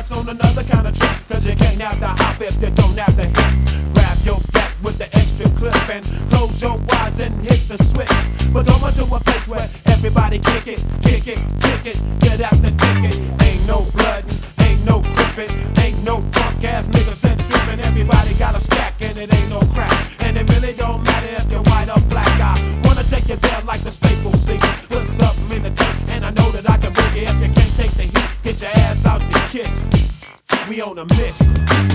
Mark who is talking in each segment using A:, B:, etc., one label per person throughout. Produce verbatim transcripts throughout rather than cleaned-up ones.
A: that's on another kind of trip. Cause you can't have the hop if you don't have the hip. Grab your back with the extra clip and close your eyes and hit the switch. We're going to a place where everybody kick it, kick it, kick it, get out the ticket. Ain't no blood, ain't no gripping, ain't no drunk ass niggas and tripping. Everybody got a stack and it ain't no crack. And it really don't matter if you're white or black. I wanna take you there like the Staples Singers. Put something in the tank and I know that I can bring it. If you can't take the heat, get your ass out the kitchen. We on a mission.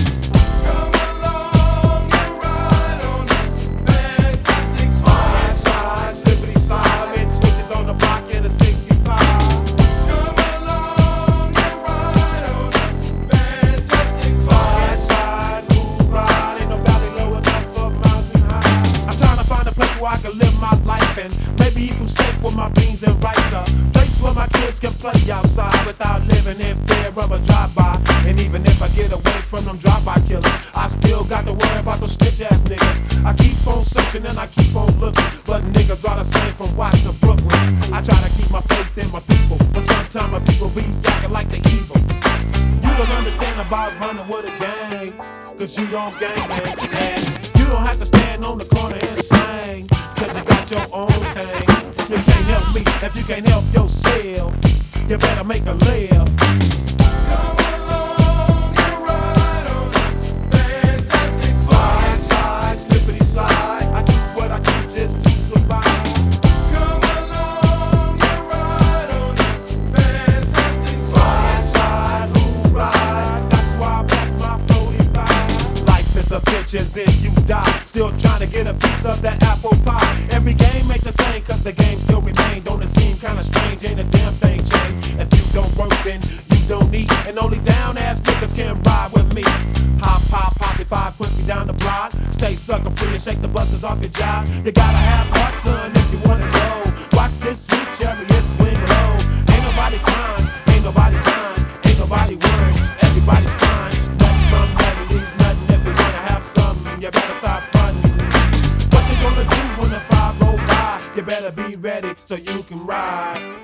B: Come along and ride on that fantastic slide.
A: Slide, slippity slide, mid switches on the block in a sixty-five.
B: Come along and ride on that fantastic
A: Slide,
B: slide.
A: slide, move, ride. Ain't no valley low enough for mountain high. I'm trying to find a place where I can live my life and maybe eat some steak with my beans and rice. A place where my kids can play outside without living in fear of a drive-by. And even if I get away from them drive-by killers, I still got to worry about those snitch-ass niggas. I keep on searching and I keep on looking, but niggas are the same from Watts to Brooklyn. I try to keep my faith in my people, but sometimes my people be acting like the evil. You don't understand about running with a gang, cause you don't gang bang. And you don't have to stand on the corner and sing, cause you got your own thing. You can't help me if you can't help yourself. You better make a live.
B: Come along and ride on that fantastic
A: Slide,
B: slide.
A: slide, slippity slide. I do what I do just to survive.
B: Come along and ride on that fantastic
A: Slide,
B: slide.
A: slide, move, ride. That's why I pack my forty-five. Life is a bitch and then you die. Still trying to get a piece of that apple pie. Every game ain't the same cause the game still remain. Don't it seem kinda strange? Ain't a damn thing changed. If you don't work then you don't eat. And only down ass niggas can ride with me. Hop, hop, poppy five, put me down the block. Stay sucker free and shake the buses off your job. You gotta have heart, son, if you wanna go. Watch this sweet chariot swing low. Ain't nobody crying, ain't nobody dying, ain't nobody worrying. Everybody's trying. Nothing from nothing leaves nothing. If you wanna have something, you better start fronting. What you gonna do when the five roll by? You better be ready so you can ride.